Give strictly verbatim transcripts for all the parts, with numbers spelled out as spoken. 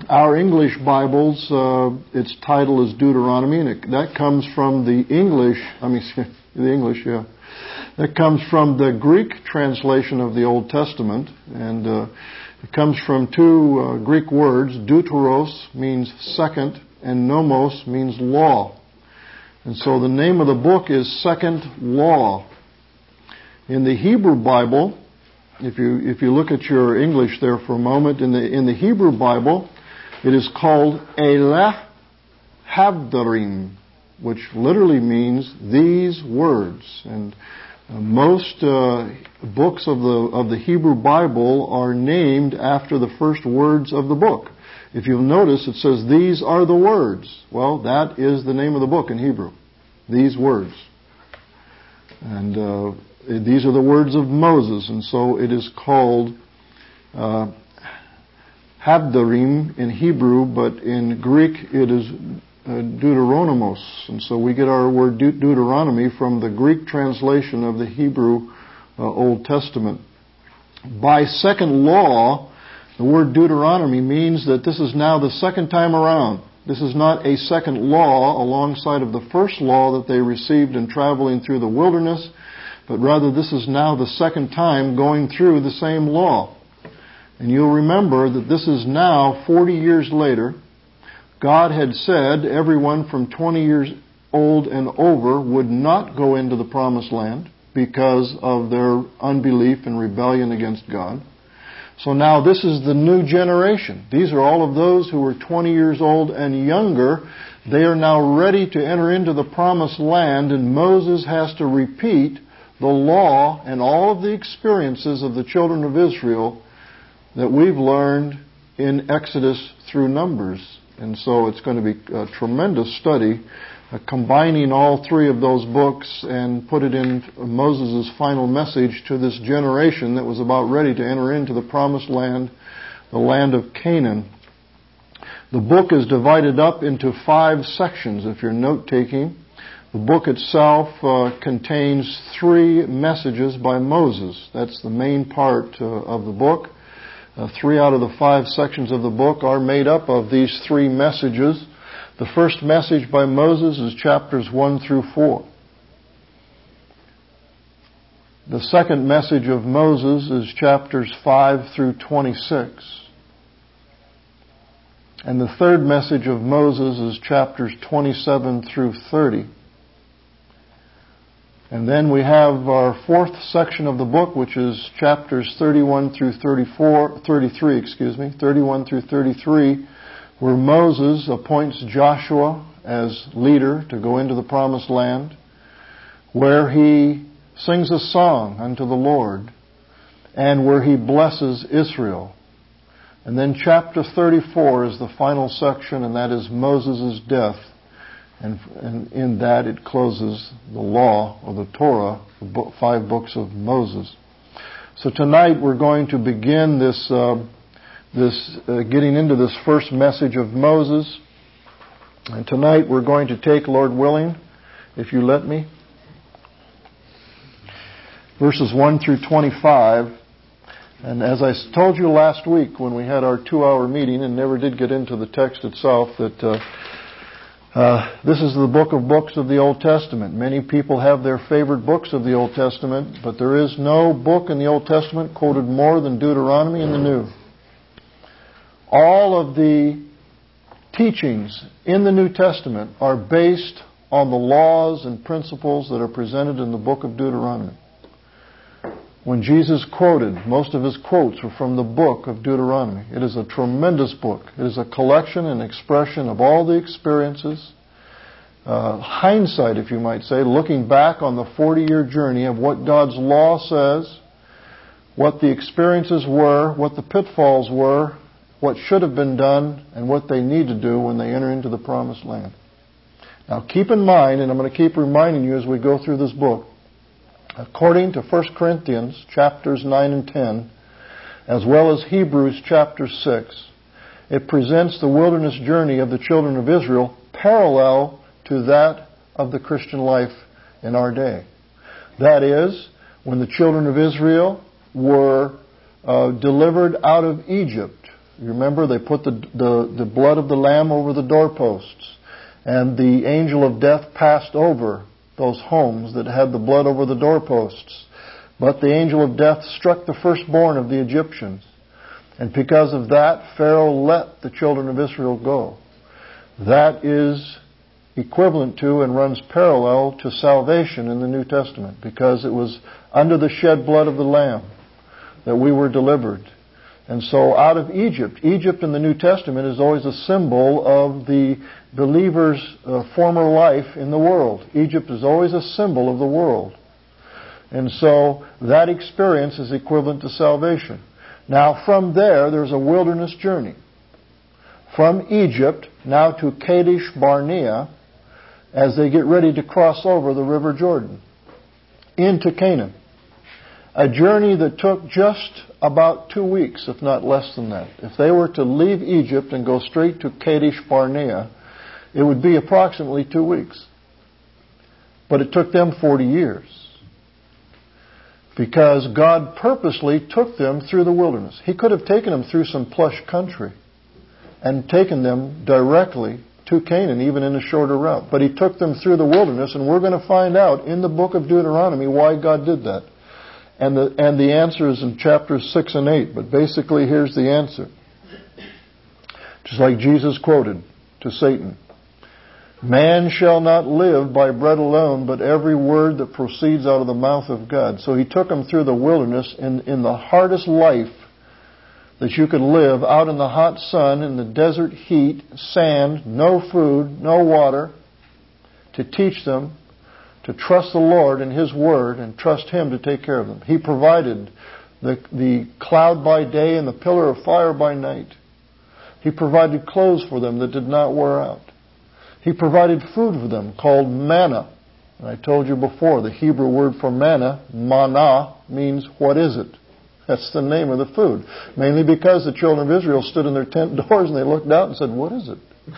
our English Bibles, uh, its title is Deuteronomy, and it, that comes from the English, I mean, the English, yeah. That comes from the Greek translation of the Old Testament, and uh, it comes from two uh, Greek words. Deuteros means second, and nomos means law. And so the name of the book is Second Law. In the Hebrew Bible, if you if you look at your English there for a moment, in the in the Hebrew Bible, it is called Eleh Havdarim, which literally means these words. And uh, most uh, books of the of the Hebrew Bible are named after the first words of the book. If you'll notice, it says, these are the words. Well, that is the name of the book in Hebrew. These words. And uh, these are the words of Moses. And so it is called uh, Havdarim in Hebrew, but in Greek it is uh, Deuteronomos. And so we get our word De- Deuteronomy from the Greek translation of the Hebrew uh, Old Testament. By second law, the word Deuteronomy means that this is now the second time around. This is not a second law alongside of the first law that they received in traveling through the wilderness, but rather this is now the second time going through the same law. And you'll remember that this is now forty years later. God had said everyone from twenty years old and over would not go into the promised land because of their unbelief and rebellion against God. So now this is the new generation. These are all of those who were twenty years old and younger. They are now ready to enter into the promised land, and Moses has to repeat the law and all of the experiences of the children of Israel that we've learned in Exodus through Numbers. And so it's going to be a tremendous study, uh, combining all three of those books and put it in Moses' final message to this generation that was about ready to enter into the promised land, the land of Canaan. The book is divided up into five sections, if you're note-taking. The book itself uh, contains three messages by Moses. That's the main part uh, of the book. Uh, three out of the five sections of the book are made up of these three messages. The first message by Moses is chapters one through four. The second message of Moses is chapters five through twenty-six. And the third message of Moses is chapters twenty-seven through thirty. And then we have our fourth section of the book, which is chapters thirty-one through thirty-four, thirty-three, excuse me, thirty-one through thirty-three, where Moses appoints Joshua as leader to go into the promised land, where he sings a song unto the Lord, and where he blesses Israel. And then chapter thirty-four is the final section, and that is Moses' death. And, and in that it closes the law of the Torah, the book, five books of Moses. So tonight we're going to begin this, uh, this uh, getting into this first message of Moses. And tonight we're going to take, Lord willing, if you let me, verses one through twenty-five. And as I told you last week when we had our two-hour meeting and never did get into the text itself, that uh, Uh, this is the book of books of the Old Testament. Many people have their favorite books of the Old Testament, but there is no book in the Old Testament quoted more than Deuteronomy in the New. All of the teachings in the New Testament are based on the laws and principles that are presented in the book of Deuteronomy. When Jesus quoted, most of his quotes were from the book of Deuteronomy. It is a tremendous book. It is a collection and expression of all the experiences, uh, hindsight, if you might say, looking back on the forty-year journey of what God's law says, what the experiences were, what the pitfalls were, what should have been done, and what they need to do when they enter into the promised land. Now keep in mind, and I'm going to keep reminding you as we go through this book, according to First Corinthians chapters nine and ten, as well as Hebrews chapter six, it presents the wilderness journey of the children of Israel parallel to that of the Christian life in our day. That is, when the children of Israel were uh, delivered out of Egypt, You remember, they put the, the, the blood of the lamb over the doorposts. And the angel of death passed over those homes that had the blood over the doorposts. But the angel of death struck the firstborn of the Egyptians. And because of that, Pharaoh let the children of Israel go. That is equivalent to and runs parallel to salvation in the New Testament, because it was under the shed blood of the Lamb that we were delivered. And so out of Egypt, Egypt in the New Testament is always a symbol of the believer's uh, former life in the world. Egypt is always a symbol of the world. And so that experience is equivalent to salvation. Now from there, there's a wilderness journey. From Egypt now to Kadesh Barnea, as they get ready to cross over the River Jordan into Canaan. A journey that took just about two weeks, if not less than that. If they were to leave Egypt and go straight to Kadesh Barnea, it would be approximately two weeks. But it took them forty years. Because God purposely took them through the wilderness. He could have taken them through some plush country and taken them directly to Canaan, even in a shorter route. But He took them through the wilderness, and we're going to find out in the book of Deuteronomy why God did that. And the, and the answer is in chapters six and eight. But basically, here's the answer. Just like Jesus quoted to Satan. Man shall not live by bread alone, but every word that proceeds out of the mouth of God. So He took them through the wilderness in, in the hardest life that you could live, out in the hot sun, in the desert heat, sand, no food, no water, to teach them to trust the Lord and His Word and trust Him to take care of them. He provided the, the cloud by day and the pillar of fire by night. He provided clothes for them that did not wear out. He provided food for them called manna. And I told you before, the Hebrew word for manna, mana, means what is it? That's the name of the food. Mainly because the children of Israel stood in their tent doors and they looked out and said, what is it?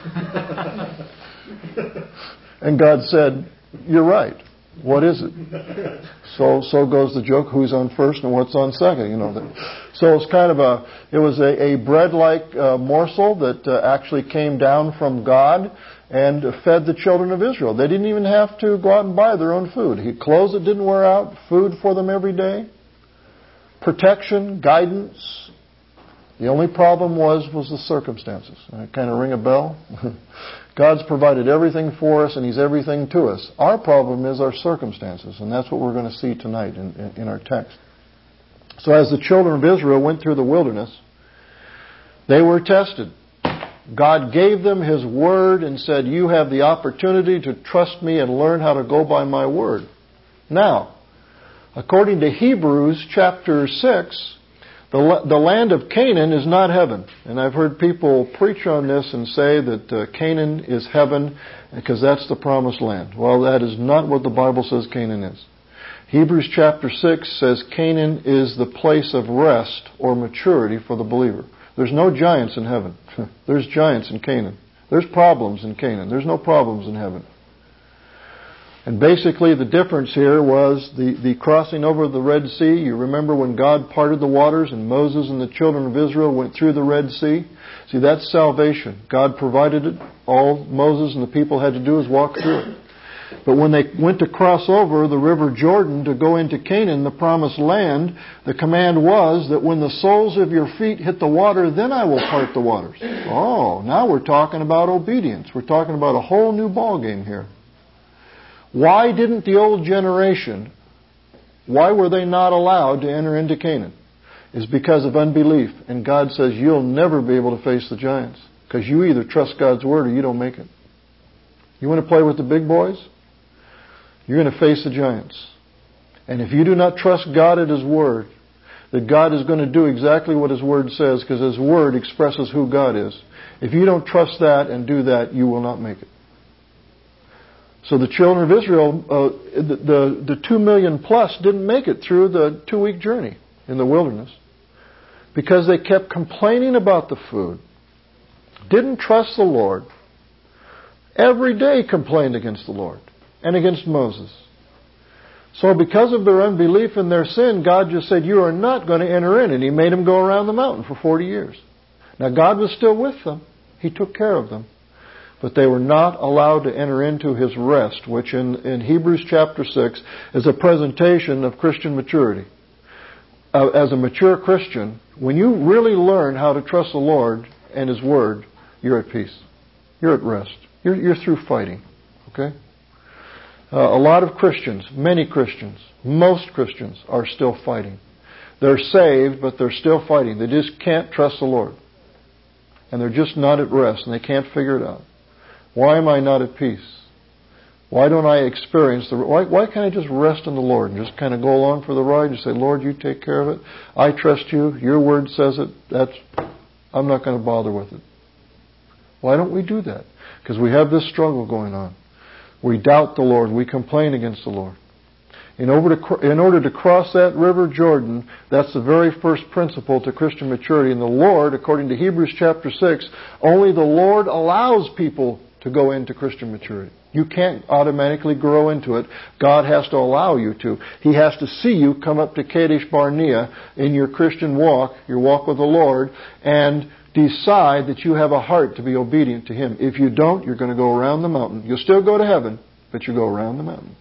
And God said, you're right. What is it? So so goes the joke, who's on first and what's on second, you know. So it's kind of a, it was a, a bread-like uh, morsel that uh, actually came down from God and fed the children of Israel. They didn't even have to go out and buy their own food. He clothes that didn't wear out, food for them every day, protection, guidance. The only problem was was the circumstances. I kind of ring a bell. God's provided everything for us, and He's everything to us. Our problem is our circumstances, and that's what we're going to see tonight in, in, in our text. So as the children of Israel went through the wilderness, they were tested. God gave them His Word and said, you have the opportunity to trust me and learn how to go by my Word. Now, according to Hebrews chapter six, the, the land of Canaan is not heaven. And I've heard people preach on this and say that uh, Canaan is heaven because that's the promised land. Well, that is not what the Bible says Canaan is. Hebrews chapter six says Canaan is the place of rest or maturity for the believer. There's no giants in heaven. There's giants in Canaan. There's problems in Canaan. There's no problems in heaven. And basically the difference here was the, the crossing over the Red Sea. You remember when God parted the waters and Moses and the children of Israel went through the Red Sea? See, that's salvation. God provided it. All Moses and the people had to do is walk through it. But when they went to cross over the River Jordan to go into Canaan, the promised land, the command was that when the soles of your feet hit the water, then I will part the waters. Oh, now we're talking about obedience. We're talking about a whole new ballgame here. Why didn't the old generation, why were they not allowed to enter into Canaan? It's because of unbelief. And God says you'll never be able to face the giants because you either trust God's Word or you don't make it. You want to play with the big boys? You're going to face the giants. And if you do not trust God at His Word, that God is going to do exactly what His Word says because His Word expresses who God is. If you don't trust that and do that, you will not make it. So the children of Israel, uh, the, the, the two million plus, didn't make it through the two-week journey in the wilderness because they kept complaining about the food, didn't trust the Lord, every day complained against the Lord and against Moses. So because of their unbelief and their sin, God just said, you are not going to enter in. And He made them go around the mountain for forty years. Now God was still with them. He took care of them. But they were not allowed to enter into His rest, which in, in Hebrews chapter six is a presentation of Christian maturity. Uh, as a mature Christian, when you really learn how to trust the Lord and His Word, you're at peace. You're at rest. You're, you're through fighting. Okay? Uh, a lot of Christians, many Christians, most Christians are still fighting. They're saved, but they're still fighting. They just can't trust the Lord. And they're just not at rest, and they can't figure it out. Why am I not at peace? Why don't I experience the... Why, why can't I just rest in the Lord and just kind of go along for the ride and say, Lord, you take care of it. I trust you. Your Word says it. That's... I'm not going to bother with it. Why don't we do that? Because we have this struggle going on. We doubt the Lord. We complain against the Lord. In order, to, in order to cross that river Jordan, that's the very first principle to Christian maturity. And the Lord, according to Hebrews chapter six, only the Lord allows people to go into Christian maturity. You can't automatically grow into it. God has to allow you to. He has to see you come up to Kadesh Barnea in your Christian walk, your walk with the Lord, and decide that you have a heart to be obedient to Him. If you don't, you're going to go around the mountain. You'll still go to heaven, but you go around the mountain.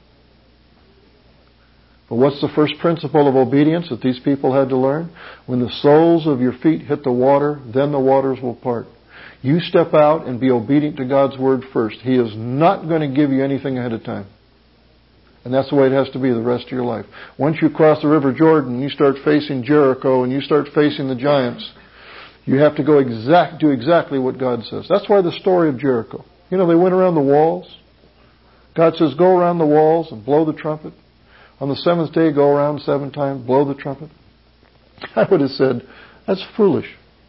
But what's the first principle of obedience that these people had to learn? When the soles of your feet hit the water, then the waters will part. You step out and be obedient to God's Word first. He is not going to give you anything ahead of time. And that's the way it has to be the rest of your life. Once you cross the River Jordan, you start facing Jericho and you start facing the giants, you have to go exact, do exactly what God says. That's why the story of Jericho. You know, they went around the walls. God says, go around the walls and blow the trumpet. On the seventh day, go around seven times, blow the trumpet. I would have said, that's foolish.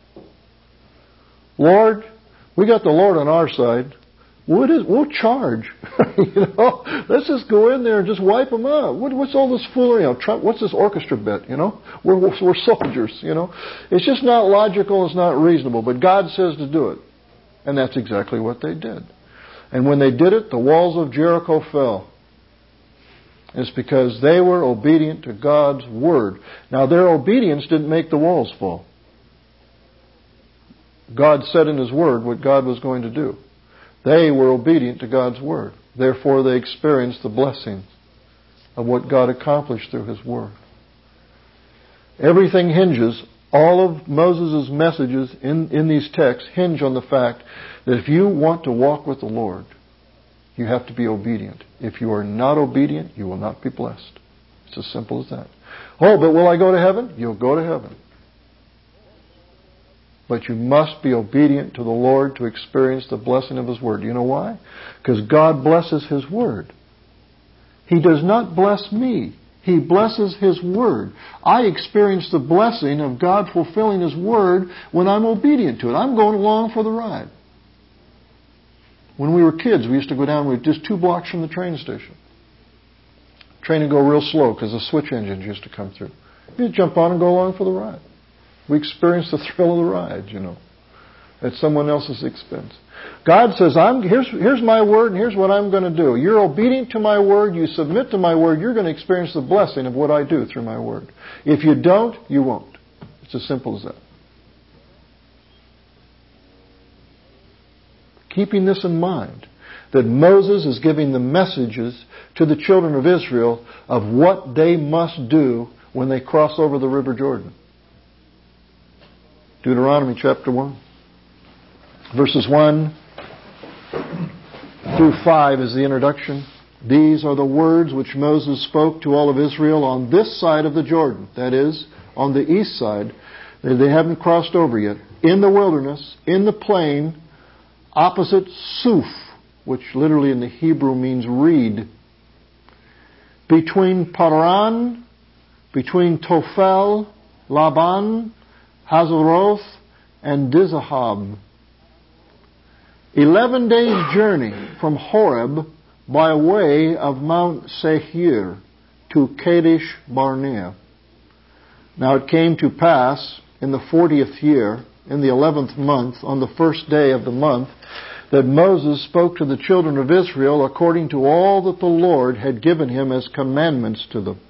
Lord, we got the Lord on our side. What is, we'll charge. you know, let's just go in there and just wipe them out. What, what's all this foolery? You know, what's this orchestra bit? You know, we're, we're soldiers. You know, it's just not logical. It's not reasonable. But God says to do it, and that's exactly what they did. And when they did it, the walls of Jericho fell. It's because they were obedient to God's Word. Now, their obedience didn't make the walls fall. God said in His Word what God was going to do. They were obedient to God's Word. Therefore, they experienced the blessings of what God accomplished through His Word. Everything hinges, all of Moses' messages in, in these texts hinge on the fact that if you want to walk with the Lord, you have to be obedient. If you are not obedient, you will not be blessed. It's as simple as that. Oh, but will I go to heaven? You'll go to heaven. But you must be obedient to the Lord to experience the blessing of His Word. You know why? Because God blesses His Word. He does not bless me. He blesses His Word. I experience the blessing of God fulfilling His Word when I'm obedient to it. I'm going along for the ride. When we were kids, we used to go down, we were just two blocks from the train station. Train would go real slow because the switch engines used to come through. You'd jump on and go along for the ride. We experienced the thrill of the ride, you know, at someone else's expense. God says, I'm, here's, here's my Word and here's what I'm going to do. You're obedient to my Word, you submit to my Word, you're going to experience the blessing of what I do through my Word. If you don't, you won't. It's as simple as that. Keeping this in mind, that Moses is giving the messages to the children of Israel of what they must do when they cross over the River Jordan. Deuteronomy chapter one. Verses one through five is the introduction. These are the words which Moses spoke to all of Israel on this side of the Jordan. That is, on the east side. They haven't crossed over yet. In the wilderness, in the plain, opposite Suf, which literally in the Hebrew means reed. Between Paran, between Tophel, Laban, Hazeroth, and Dizahab. Eleven days' journey from Horeb by way of Mount Seir to Kadesh Barnea. Now it came to pass in the fortieth year, in the eleventh month, on the first day of the month, that Moses spoke to the children of Israel according to all that the Lord had given him as commandments to them.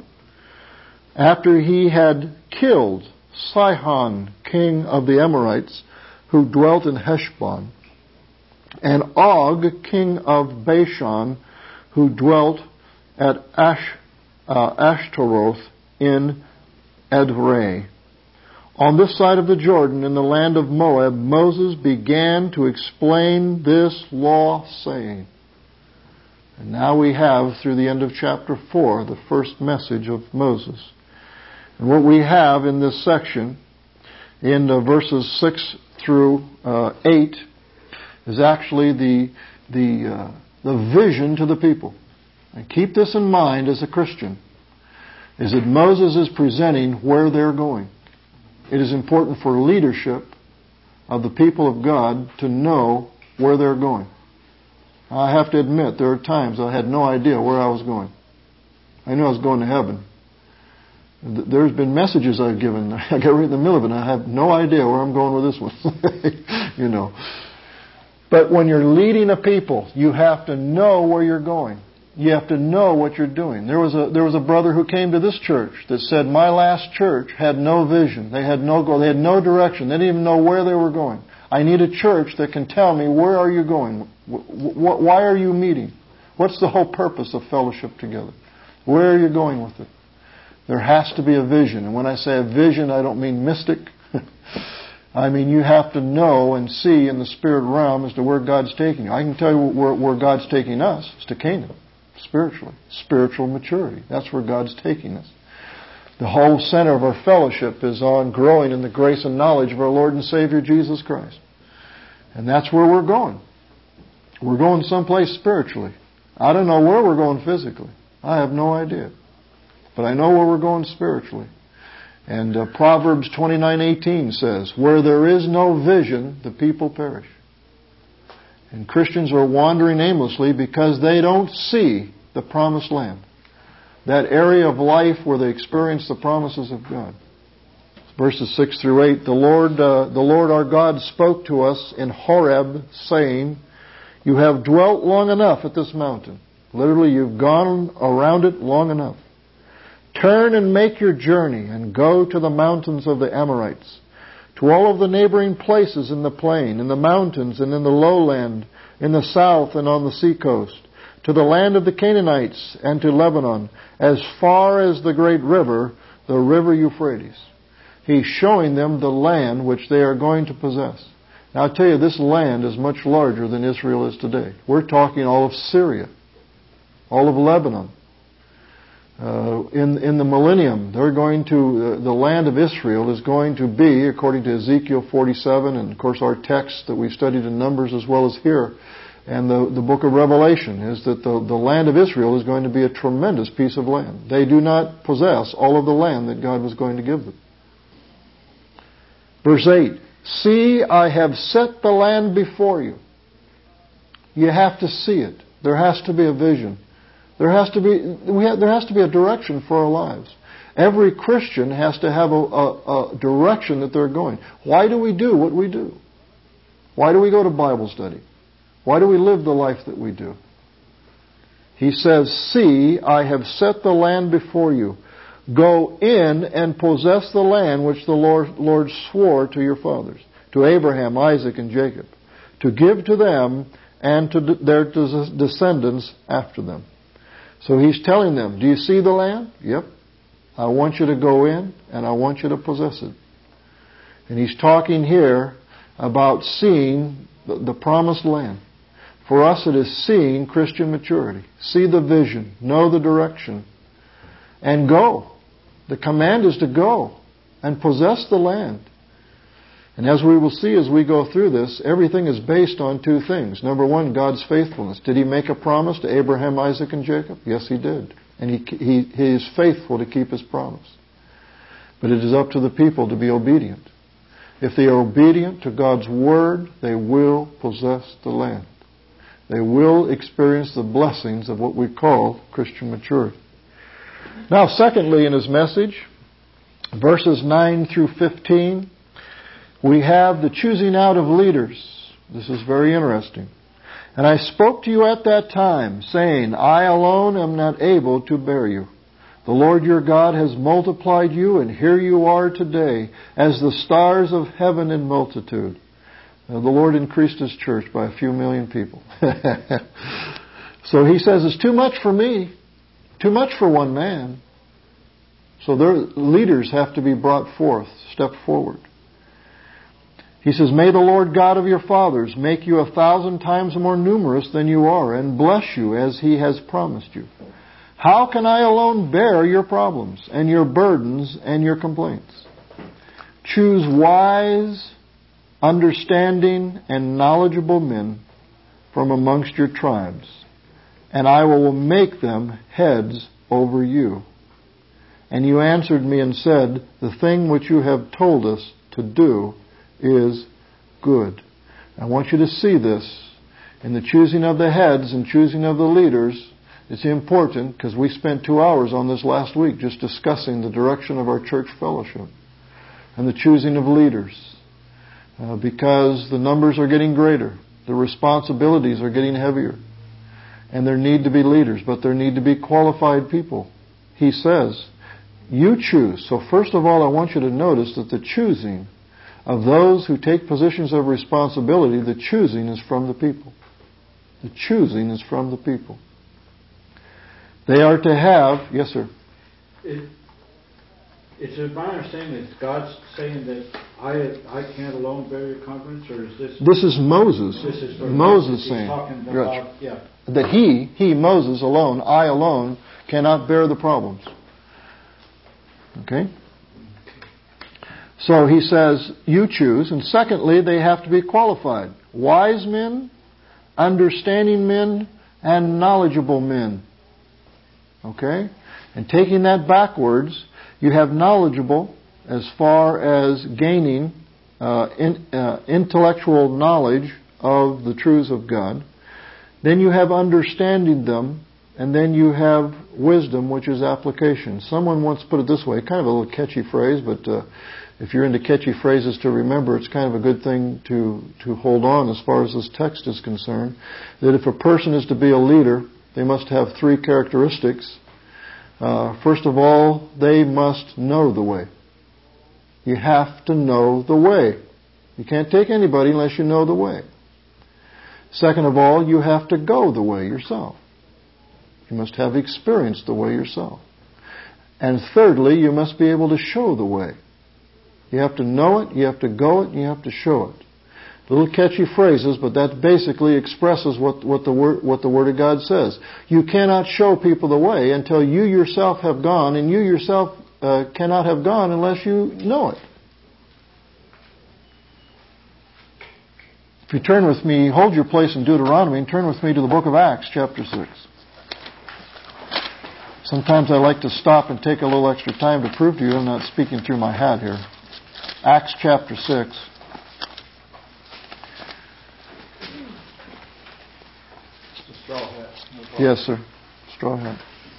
After he had killed Sihon, king of the Amorites, who dwelt in Heshbon, and Og, king of Bashan, who dwelt at Ash, uh, Ashtaroth in Edrei. On this side of the Jordan, in the land of Moab, Moses began to explain this law, saying, and now we have, through the end of chapter four, the first message of Moses. And what we have in this section, in uh, verses six through uh, eight, is actually the the uh, the vision to the people. And keep this in mind as a Christian, is that Moses is presenting where they're going. It is important for leadership of the people of God to know where they're going. I have to admit, there are times I had no idea where I was going. I knew I was going to heaven. There's been messages I've given. I got right in the middle of it, and I have no idea where I'm going with this one. You know. But when you're leading a people, you have to know where you're going. You have to know what you're doing. There was a there was a brother who came to this church that said, my last church had no vision. They had no goal. They had no direction. They didn't even know where they were going. I need a church that can tell me, where are you going? Why are you meeting? What's the whole purpose of fellowship together? Where are you going with it? There has to be a vision. And when I say a vision, I don't mean mystic. I mean, you have to know and see in the spirit realm as to where God's taking you. I can tell you where, where God's taking us. It's to Canaan, spiritually. Spiritual maturity. That's where God's taking us. The whole center of our fellowship is on growing in the grace and knowledge of our Lord and Savior Jesus Christ. And that's where we're going. We're going someplace spiritually. I don't know where we're going physically. I have no idea. But I know where we're going spiritually. And uh, Proverbs twenty-nine eighteen says, where there is no vision, the people perish. And Christians are wandering aimlessly because they don't see the promised land. That area of life where they experience the promises of God. Verses six through eight, the Lord, uh, the Lord our God spoke to us in Horeb, saying, you have dwelt long enough at this mountain. Literally, you've gone around it long enough. Turn and make your journey and go to the mountains of the Amorites, to all of the neighboring places in the plain, in the mountains and in the lowland, in the south and on the seacoast, to the land of the Canaanites and to Lebanon, as far as the great river, the river Euphrates. He's showing them the land which they are going to possess. Now I'll tell you, this land is much larger than Israel is today. We're talking all of Syria, all of Lebanon. Uh, in in the millennium, they're going to uh, the land of Israel is going to be, according to Ezekiel forty-seven, and of course our text that we've studied in Numbers as well as here, and the the book of Revelation, is that the the land of Israel is going to be a tremendous piece of land. They do not possess all of the land that God was going to give them. Verse eight: see, I have set the land before you. You have to see it. There has to be a vision. There has to be we have, there has to be a direction for our lives. Every Christian has to have a, a, a direction that they're going. Why do we do what we do? Why do we go to Bible study? Why do we live the life that we do? He says, see, I have set the land before you. Go in and possess the land which the Lord, Lord swore to your fathers, to Abraham, Isaac, and Jacob, to give to them and to their descendants after them. So he's telling them, do you see the land? Yep. I want you to go in and I want you to possess it. And he's talking here about seeing the, the promised land. For us it is seeing Christian maturity. See the vision, know the direction, and go. The command is to go and possess the land. And as we will see as we go through this, everything is based on two things. Number one, God's faithfulness. Did He make a promise to Abraham, Isaac, and Jacob? Yes, He did. And He, he, he is faithful to keep His promise. But it is up to the people to be obedient. If they are obedient to God's Word, they will possess the land. They will experience the blessings of what we call Christian maturity. Now, secondly, in His message, verses nine through fifteen, we have the choosing out of leaders. This is very interesting. And I spoke to you at that time, saying, I alone am not able to bear you. The Lord your God has multiplied you, and here you are today, as the stars of heaven in multitude. Uh, the Lord increased His church by a few million people. So He says, it's too much for me. Too much for one man. So their leaders have to be brought forth, step forward. He says, may the Lord God of your fathers make you a thousand times more numerous than you are, and bless you as He has promised you. How can I alone bear your problems and your burdens and your complaints? Choose wise, understanding, and knowledgeable men from amongst your tribes, and I will make them heads over you. And you answered me and said, the thing which you have told us to do is good. I want you to see this. In the choosing of the heads and choosing of the leaders, it's important because we spent two hours on this last week just discussing the direction of our church fellowship and the choosing of leaders. Uh, because the numbers are getting greater. The responsibilities are getting heavier. And there need to be leaders, but there need to be qualified people. He says, you choose. So first of all, I want you to notice that the choosing of those who take positions of responsibility, the choosing is from the people. The choosing is from the people. They are to have, yes sir? It, is it my understanding that God's saying that I I can't alone bear your confidence, or is this... This is Moses. This is Moses saying. Talking about, yeah. That he, he, Moses alone, I alone, cannot bear the problems. Okay? So he says, you choose. And secondly, they have to be qualified. Wise men, understanding men, and knowledgeable men. Okay? And taking that backwards, you have knowledgeable as far as gaining uh, in, uh, intellectual knowledge of the truths of God. Then you have understanding them. And then you have wisdom, which is application. Someone once put it this way, kind of a little catchy phrase, but uh, if you're into catchy phrases to remember, it's kind of a good thing to, to hold on as far as this text is concerned. That if a person is to be a leader, they must have three characteristics. Uh, first of all, they must know the way. You have to know the way. You can't take anybody unless you know the way. Second of all, you have to go the way yourself. You must have experienced the way yourself. And thirdly, you must be able to show the way. You have to know it, you have to go it, and you have to show it. Little catchy phrases, but that basically expresses what, what, the word, what the Word of God says. You cannot show people the way until you yourself have gone, and you yourself uh, cannot have gone unless you know it. If you turn with me, hold your place in Deuteronomy, and turn with me to the book of Acts, chapter six. Sometimes I like to stop and take a little extra time to prove to you I'm not speaking through my hat here. Acts chapter six. Just a straw hat. No problem. Yes, sir. Straw hat.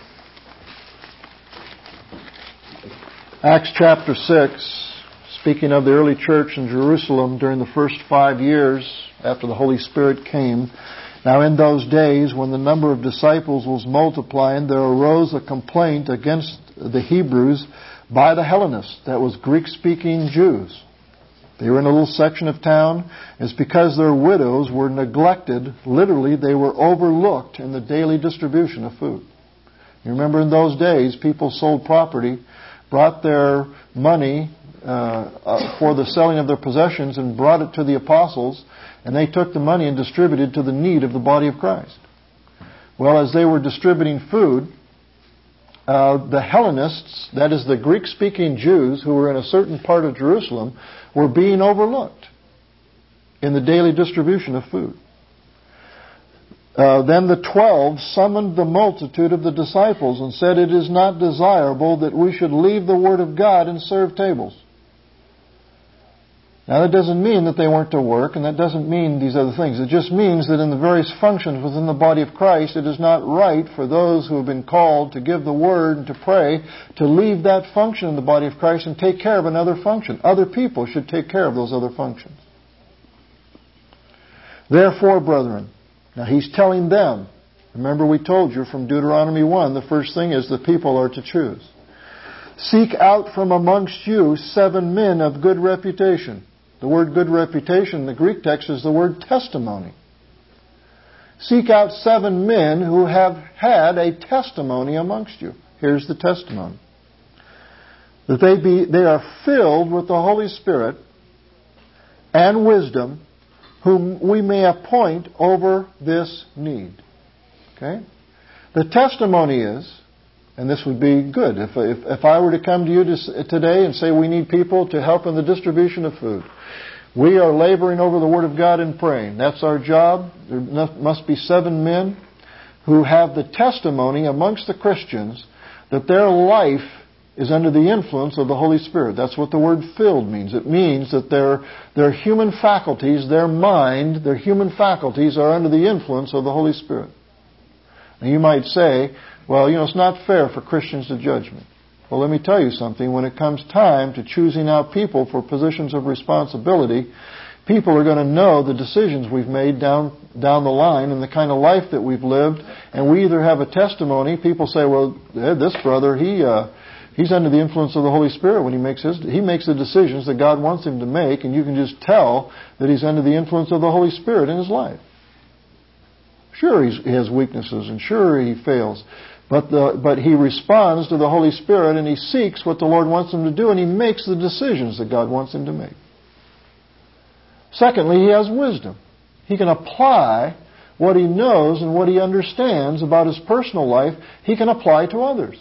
Acts chapter six, speaking of the early church in Jerusalem during the first five years after the Holy Spirit came. Now in those days, when the number of disciples was multiplying, there arose a complaint against the Hebrews by the Hellenists, that was Greek-speaking Jews. They were in a little section of town. It's because their widows were neglected. Literally, they were overlooked in the daily distribution of food. You remember in those days, people sold property, brought their money uh, uh, for the selling of their possessions and brought it to the apostles, and they took the money and distributed to the need of the body of Christ. Well, as they were distributing food, uh, the Hellenists, that is the Greek-speaking Jews who were in a certain part of Jerusalem, were being overlooked in the daily distribution of food. Uh, then the twelve summoned the multitude of the disciples and said, "It is not desirable that we should leave the Word of God and serve tables." Now that doesn't mean that they weren't to work, and that doesn't mean these other things. It just means that in the various functions within the body of Christ, it is not right for those who have been called to give the Word and to pray to leave that function in the body of Christ and take care of another function. Other people should take care of those other functions. Therefore, brethren, now he's telling them, remember we told you from Deuteronomy one, the first thing is the people are to choose. Seek out from amongst you seven men of good reputation. The word good reputation in the Greek text is the word testimony. Seek out seven men who have had a testimony amongst you. Here's the testimony. That they be they are filled with the Holy Spirit and wisdom, whom we may appoint over this need. Okay? The testimony is, and this would be good, if, if, if I were to come to you to, today and say we need people to help in the distribution of food. We are laboring over the Word of God and praying. That's our job. There must be seven men who have the testimony amongst the Christians that their life is under the influence of the Holy Spirit. That's what the word filled means. It means that their, their human faculties, their mind, their human faculties are under the influence of the Holy Spirit. And you might say, well, you know, it's not fair for Christians to judge me. Well, let me tell you something. When it comes time to choosing out people for positions of responsibility, people are going to know the decisions we've made down down the line and the kind of life that we've lived. And we either have a testimony. People say, well, this brother, he uh, he's under the influence of the Holy Spirit when he makes his he makes the decisions that God wants him to make, and you can just tell that he's under the influence of the Holy Spirit in his life. Sure, he's, he has weaknesses, and sure he fails. But the, but he responds to the Holy Spirit, and he seeks what the Lord wants him to do, and he makes the decisions that God wants him to make. Secondly, he has wisdom. He can apply what he knows and what he understands about his personal life, he can apply to others.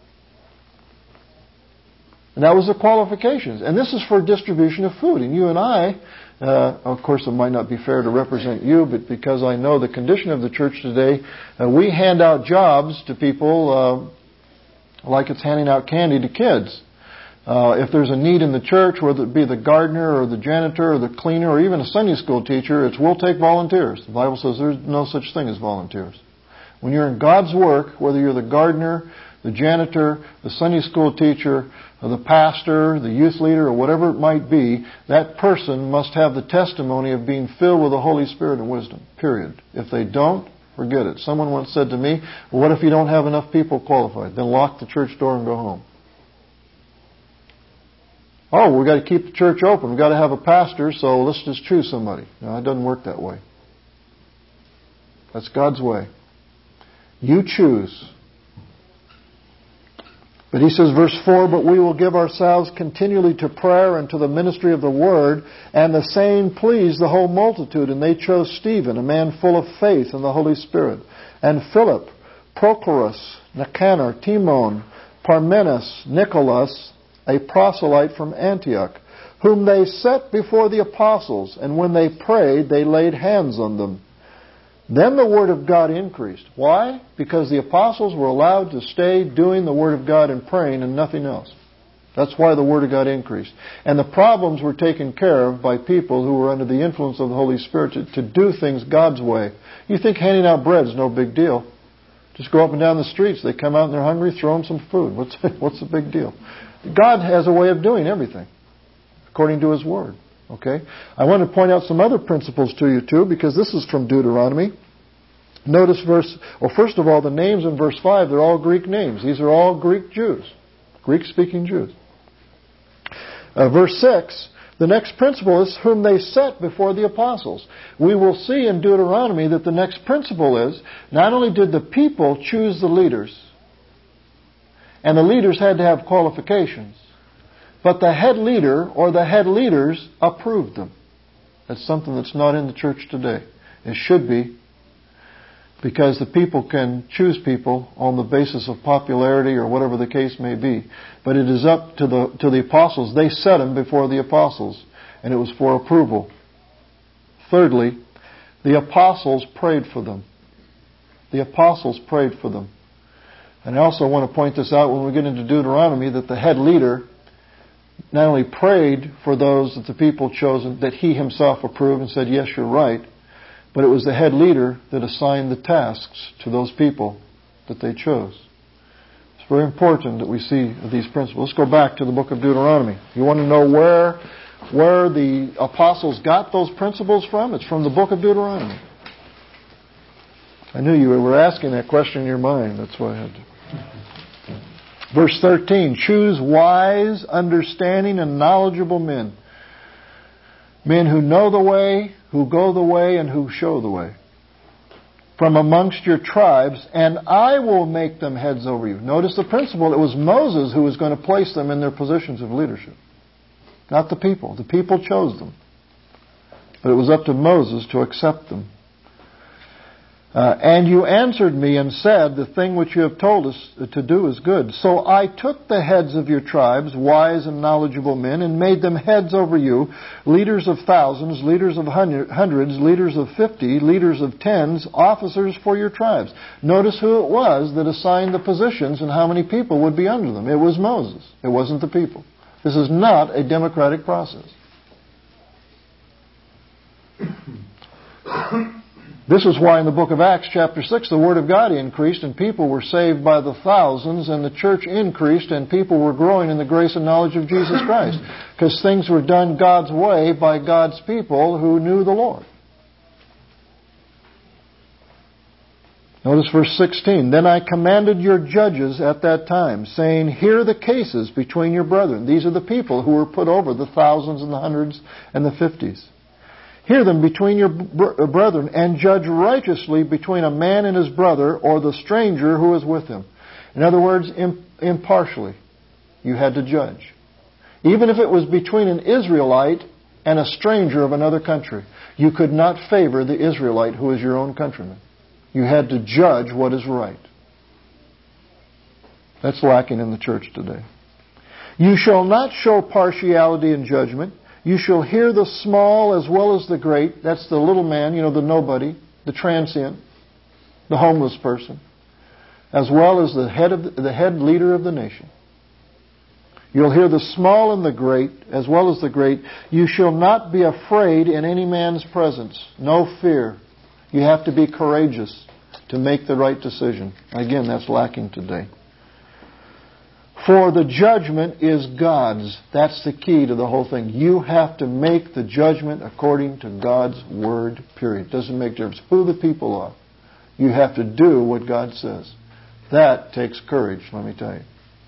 And that was the qualifications. And this is for distribution of food. And you and I, uh, of course it might not be fair to represent you, but because I know the condition of the church today, uh, we hand out jobs to people uh, like it's handing out candy to kids. Uh, if there's a need in the church, whether it be the gardener or the janitor or the cleaner or even a Sunday school teacher, it's we'll take volunteers. The Bible says there's no such thing as volunteers. When you're in God's work, whether you're the gardener, the janitor, the Sunday school teacher, or the pastor, the youth leader, or whatever it might be, that person must have the testimony of being filled with the Holy Spirit and wisdom, period. If they don't, forget it. Someone once said to me, well, what if you don't have enough people qualified? Then lock the church door and go home. Oh, we've got to keep the church open. We've got to have a pastor, so let's just choose somebody. No, it doesn't work that way. That's God's way. You choose. But he says, verse four, but we will give ourselves continually to prayer and to the ministry of the word, and the saying pleased the whole multitude. And they chose Stephen, a man full of faith in the Holy Spirit, and Philip, Prochorus, Nicanor, Timon, Parmenas, Nicholas, a proselyte from Antioch, whom they set before the apostles, and when they prayed, they laid hands on them. Then the Word of God increased. Why? Because the apostles were allowed to stay doing the Word of God and praying and nothing else. That's why the Word of God increased. And the problems were taken care of by people who were under the influence of the Holy Spirit to, to do things God's way. You think handing out bread is no big deal. Just go up and down the streets. They come out and they're hungry, throw them some food. What's, what's the big deal? God has a way of doing everything according to His Word. Okay? I want to point out some other principles to you too, because this is from Deuteronomy. Notice verse, well, first of all, the names in verse five, they're all Greek names. These are all Greek Jews, Greek-speaking Jews. Uh, verse six, the next principle is whom they set before the apostles. We will see in Deuteronomy that the next principle is, not only did the people choose the leaders, and the leaders had to have qualifications, but the head leader or the head leaders approved them. That's something that's not in the church today. It should be, because the people can choose people on the basis of popularity or whatever the case may be. But it is up to the to the apostles. They set them before the apostles, and it was for approval. Thirdly, the apostles prayed for them. The apostles prayed for them. And I also want to point this out when we get into Deuteronomy, that the head leader not only prayed for those that the people chosen, that he himself approved and said, yes, you're right, but it was the head leader that assigned the tasks to those people that they chose. It's very important that we see these principles. Let's go back to the book of Deuteronomy. You want to know where, where the apostles got those principles from? It's from the book of Deuteronomy. I knew you were asking that question in your mind. That's why I had to. Verse thirteen, choose wise, understanding, and knowledgeable men. Men who know the way, who go the way, and who show the way. From amongst your tribes, and I will make them heads over you. Notice the principle. It was Moses who was going to place them in their positions of leadership. Not the people. The people chose them. But it was up to Moses to accept them. Uh, and you answered me and said, the thing which you have told us to do is good. So I took the heads of your tribes, wise and knowledgeable men, and made them heads over you, leaders of thousands, leaders of hundreds, leaders of fifty, leaders of tens, officers for your tribes. Notice who it was that assigned the positions and how many people would be under them. It was Moses. It wasn't the people. This is not a democratic process. This is why in the book of Acts chapter six the Word of God increased and people were saved by the thousands, and the church increased and people were growing in the grace and knowledge of Jesus Christ. Because things were done God's way by God's people who knew the Lord. Notice verse sixteen. Then I commanded your judges at that time, saying, hear the cases between your brethren. These are the people who were put over the thousands and the hundreds and the fifties. Hear them between your brethren, and judge righteously between a man and his brother, or the stranger who is with him. In other words, impartially. You had to judge. Even if it was between an Israelite and a stranger of another country, you could not favor the Israelite who is your own countryman. You had to judge what is right. That's lacking in the church today. You shall not show partiality in judgment. You shall hear the small as well as the great. That's the little man, you know, the nobody, the transient, the homeless person, as well as the head of the, the head leader of the nation. You'll hear the small and the great, as well as the great. You shall not be afraid in any man's presence. No fear. You have to be courageous to make the right decision. Again, that's lacking today. For the judgment is God's. That's the key to the whole thing. You have to make the judgment according to God's Word, period. It doesn't make a difference who the people are. You have to do what God says. That takes courage, let me tell you.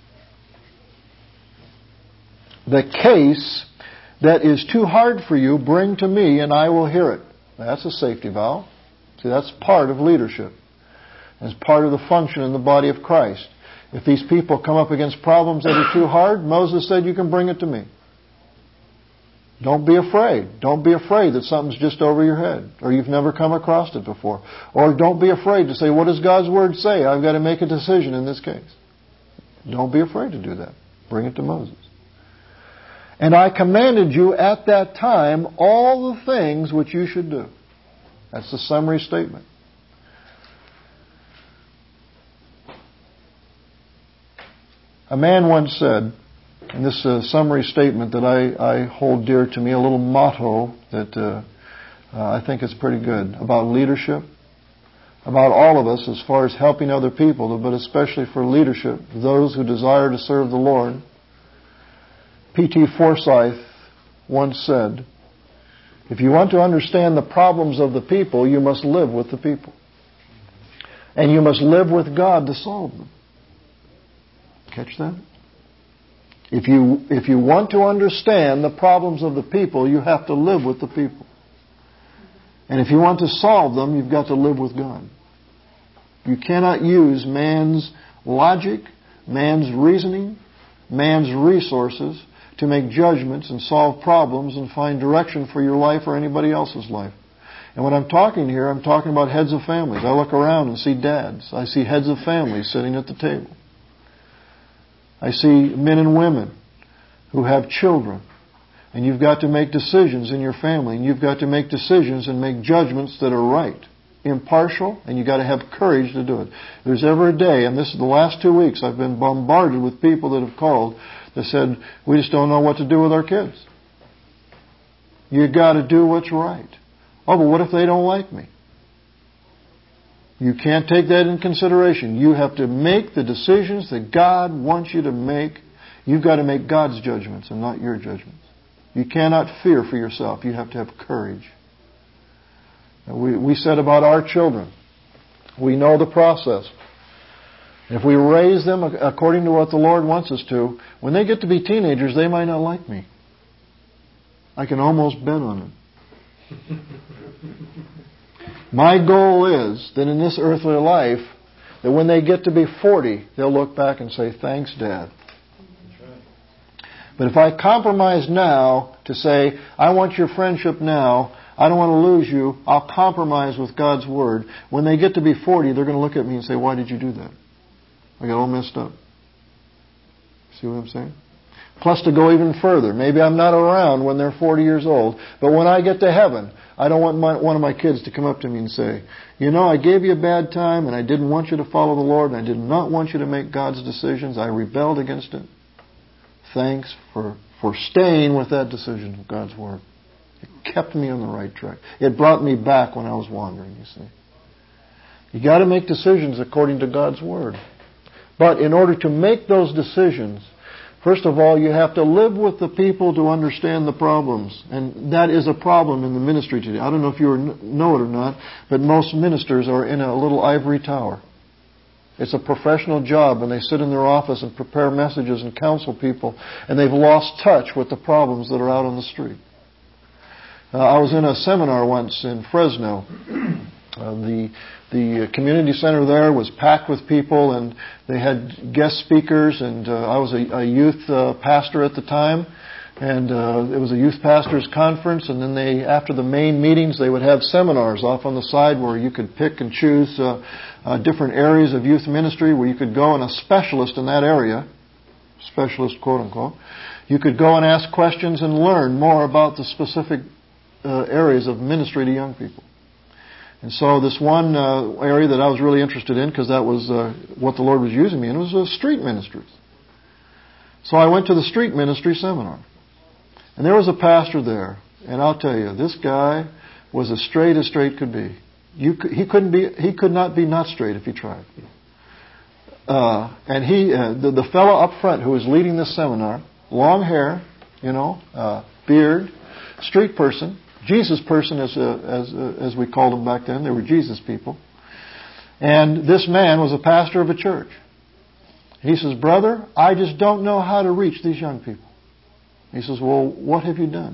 The case that is too hard for you, bring to me and I will hear it. That's a safety valve. See, that's part of leadership. It's part of the function in the body of Christ. If these people come up against problems that are too hard, Moses said, you can bring it to me. Don't be afraid. Don't be afraid that something's just over your head, or you've never come across it before. Or don't be afraid to say, what does God's Word say? I've got to make a decision in this case. Don't be afraid to do that. Bring it to Moses. And I commanded you at that time all the things which you should do. That's the summary statement. A man once said, in this uh, summary statement that I, I hold dear to me, a little motto that uh, uh, I think is pretty good about leadership, about all of us as far as helping other people, but especially for leadership, those who desire to serve the Lord. P T Forsyth once said, if you want to understand the problems of the people, you must live with the people. And you must live with God to solve them. Catch that? If you, if you want to understand the problems of the people, you have to live with the people. And if you want to solve them, you've got to live with God. You cannot use man's logic, man's reasoning, man's resources to make judgments and solve problems and find direction for your life or anybody else's life. And when I'm talking here, I'm talking about heads of families. I look around and see dads. I see heads of families sitting at the table. I see men and women who have children. And you've got to make decisions in your family. And you've got to make decisions and make judgments that are right, impartial, and you've got to have courage to do it. There's ever a day, and this is the last two weeks, I've been bombarded with people that have called that said, we just don't know what to do with our kids. You've got to do what's right. Oh, but what if they don't like me? You can't take that in consideration. You have to make the decisions that God wants you to make. You've got to make God's judgments and not your judgments. You cannot fear for yourself. You have to have courage. And we, we said about our children, we know the process. If we raise them according to what the Lord wants us to, when they get to be teenagers, they might not like me. I can almost bet on it. My goal is that in this earthly life, that when they get to be forty, they'll look back and say, thanks, Dad. That's right. But if I compromise now to say, I want your friendship now, I don't want to lose you, I'll compromise with God's Word. When they get to be forty, they're going to look at me and say, why did you do that? I got all messed up. See what I'm saying? Plus to go even further. Maybe I'm not around when they're forty years old, but when I get to heaven, I don't want my, one of my kids to come up to me and say, you know, I gave you a bad time and I didn't want you to follow the Lord and I did not want you to make God's decisions. I rebelled against it. Thanks for, for staying with that decision of God's Word. It kept me on the right track. It brought me back when I was wandering, you see. You got to make decisions according to God's Word. But in order to make those decisions, first of all, you have to live with the people to understand the problems. And that is a problem in the ministry today. I don't know if you know it or not, but most ministers are in a little ivory tower. It's a professional job, and they sit in their office and prepare messages and counsel people, and they've lost touch with the problems that are out on the street. Uh, I was in a seminar once in Fresno. Uh, the the community center there was packed with people, and they had guest speakers, and uh, I was a, a youth uh, pastor at the time, and uh, it was a youth pastors conference, and then they, after the main meetings, they would have seminars off on the side where you could pick and choose uh, uh, different areas of youth ministry where you could go, and a specialist in that area, specialist quote unquote, you could go and ask questions and learn more about the specific uh, areas of ministry to young people. And so this one uh, area that I was really interested in, because that was uh, what the Lord was using me in, was uh, street ministries. So I went to the street ministry seminar. And there was a pastor there. And I'll tell you, this guy was as straight as straight could be. You could, he couldn't be. He could not be not straight if he tried. Uh, and he, uh, the, the fellow up front who was leading this seminar, long hair, you know, uh, beard, street person, Jesus person, as uh, as uh, as we called them back then. They were Jesus people. And this man was a pastor of a church. He says, brother, I just don't know how to reach these young people. He says, well, what have you done?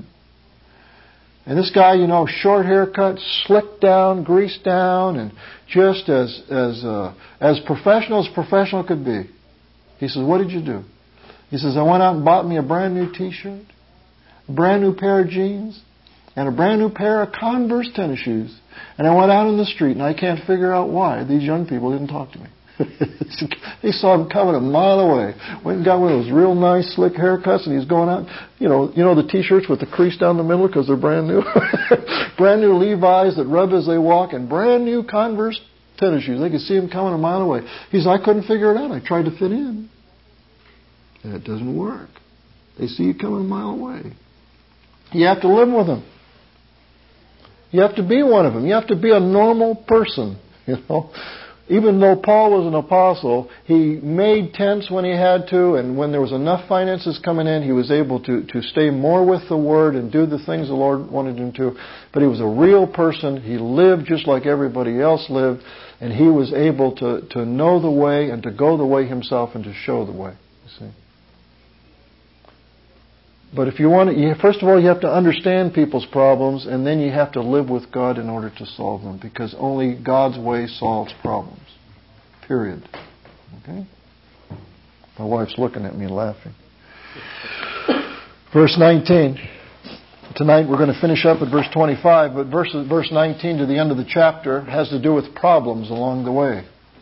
And this guy, you know, short haircut, slicked down, greased down, and just as as uh, as professional as professional could be. He says, what did you do? He says, I went out and bought me a brand new T-shirt, a brand new pair of jeans, and a brand new pair of Converse tennis shoes. And I went out on the street, and I can't figure out why these young people didn't talk to me. He saw him coming a mile away. Went and got one of those real nice, slick haircuts, and he's going out. You know, you know the T-shirts with the crease down the middle because they're brand new? Brand new Levi's that rub as they walk, and brand new Converse tennis shoes. They could see him coming a mile away. He said, I couldn't figure it out. I tried to fit in. And it doesn't work. They see you coming a mile away. You have to live with them. You have to be one of them. You have to be a normal person, you know. Even though Paul was an apostle, he made tents when he had to, and when there was enough finances coming in, he was able to, to stay more with the Word and do the things the Lord wanted him to. But he was a real person. He lived just like everybody else lived, and he was able to, to know the way and to go the way himself and to show the way, you see. But if you want to, you, first of all, you have to understand people's problems, and then you have to live with God in order to solve them, because only God's way solves problems. Period. Okay? My wife's looking at me and laughing. Verse nineteen. Tonight we're going to finish up at verse twenty-five, but verse, verse nineteen to the end of the chapter has to do with problems along the way.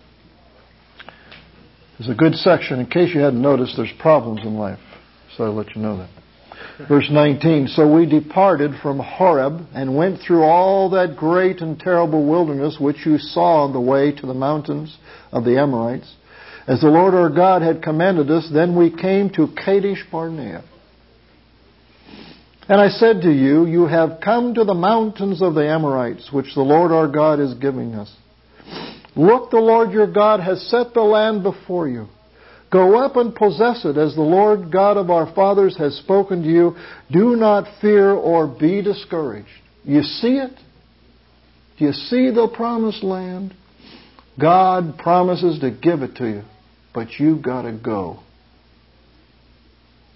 There's a good section. In case you hadn't noticed, there's problems in life. So I'll let you know that. Verse nineteen, so we departed from Horeb and went through all that great and terrible wilderness which you saw on the way to the mountains of the Amorites. As the Lord our God had commanded us, then we came to Kadesh Barnea. And I said to you, you have come to the mountains of the Amorites, which the Lord our God is giving us. Look, the Lord your God has set the land before you. Go up and possess it, as the Lord God of our fathers has spoken to you. Do not fear or be discouraged. You see it? Do you see the promised land? God promises to give it to you, but you've got to go.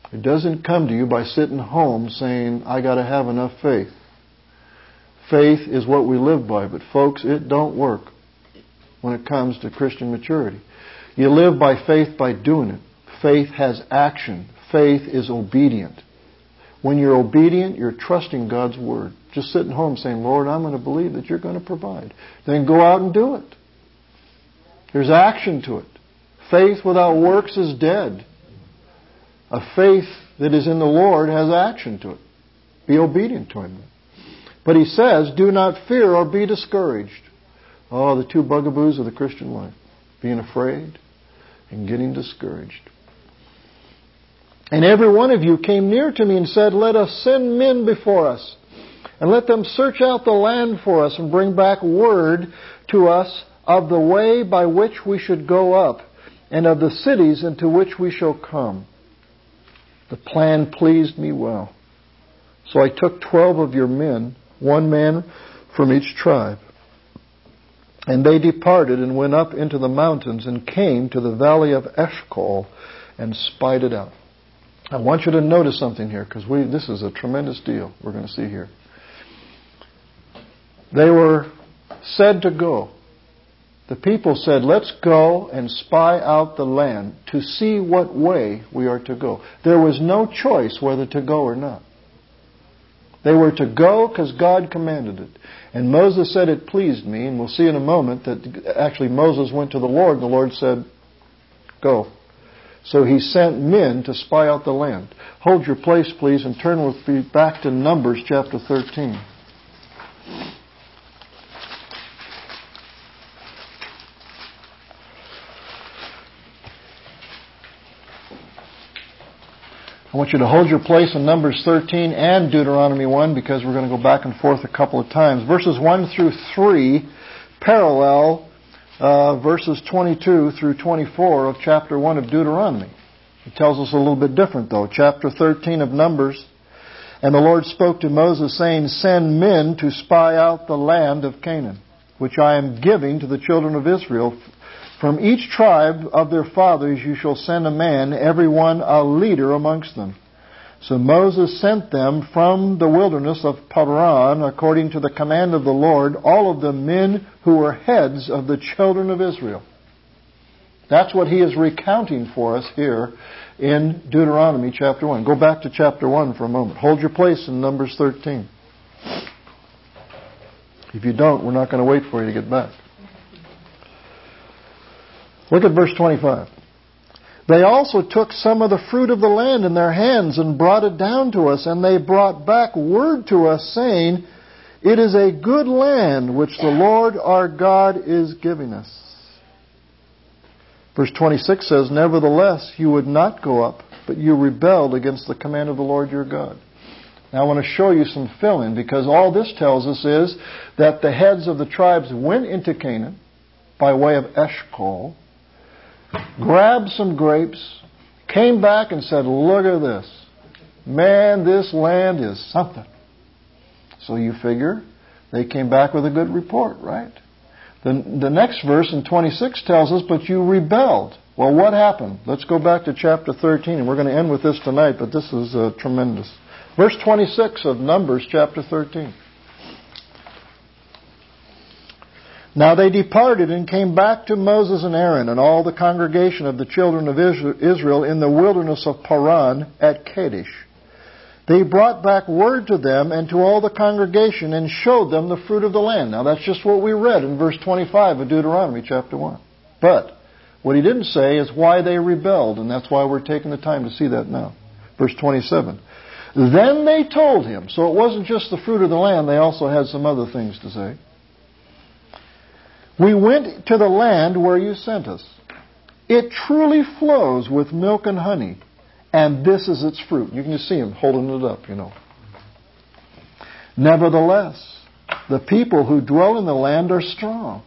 It doesn't come to you by sitting home saying, I got to have enough faith. Faith is what we live by, but folks, it don't work when it comes to Christian maturity. You live by faith by doing it. Faith has action. Faith is obedient. When you're obedient, you're trusting God's Word. Just sitting home saying, Lord, I'm going to believe that you're going to provide. Then go out and do it. There's action to it. Faith without works is dead. A faith that is in the Lord has action to it. Be obedient to Him. But He says, do not fear or be discouraged. Oh, the two bugaboos of the Christian life. Being afraid and getting discouraged. And every one of you came near to me and said, let us send men before us, and let them search out the land for us and bring back word to us of the way by which we should go up, and of the cities into which we shall come. The plan pleased me well. So I took twelve of your men, one man from each tribe. And they departed and went up into the mountains and came to the valley of Eshcol and spied it out. I want you to notice something here, because we this is a tremendous deal we're going to see here. They were said to go. The people said, let's go and spy out the land to see what way we are to go. There was no choice whether to go or not. They were to go because God commanded it. And Moses said, it pleased me. And we'll see in a moment that actually Moses went to the Lord and the Lord said, go. So He sent men to spy out the land. Hold your place, please, and turn with me back to Numbers chapter thirteen. I want you to hold your place in Numbers thirteen and Deuteronomy one, because we're going to go back and forth a couple of times. Verses one through three parallel uh, verses twenty-two through twenty-four of chapter one of Deuteronomy. It tells us a little bit different, though. Chapter thirteen of Numbers. And the Lord spoke to Moses, saying, send men to spy out the land of Canaan, which I am giving to the children of Israel. From each tribe of their fathers you shall send a man, every one a leader amongst them. So Moses sent them from the wilderness of Paran, according to the command of the Lord, all of the men who were heads of the children of Israel. That's what he is recounting for us here in Deuteronomy chapter one. Go back to chapter one for a moment. Hold your place in Numbers thirteen. If you don't, we're not going to wait for you to get back. Look at verse twenty-five. They also took some of the fruit of the land in their hands and brought it down to us, and they brought back word to us, saying, it is a good land which the Lord our God is giving us. Verse twenty-six says, nevertheless, you would not go up, but you rebelled against the command of the Lord your God. Now I want to show you some fill-in, because all this tells us is that the heads of the tribes went into Canaan by way of Eshcol, grabbed some grapes, came back and said, look at this. Man, this land is something. So you figure they came back with a good report, right? The, the next verse in twenty-six tells us, but you rebelled. Well, what happened? Let's go back to chapter thirteen, and we're going to end with this tonight, but this is uh, tremendous. Verse twenty-six of Numbers chapter thirteen. Now they departed and came back to Moses and Aaron and all the congregation of the children of Israel in the wilderness of Paran at Kadesh. They brought back word to them and to all the congregation and showed them the fruit of the land. Now that's just what we read in verse twenty-five of Deuteronomy chapter one. But what he didn't say is why they rebelled, and that's why we're taking the time to see that now. Verse twenty-seven. Then they told him, so it wasn't just the fruit of the land, they also had some other things to say. We went to the land where you sent us. It truly flows with milk and honey, and this is its fruit. You can just see him holding it up, you know. Nevertheless, the people who dwell in the land are strong.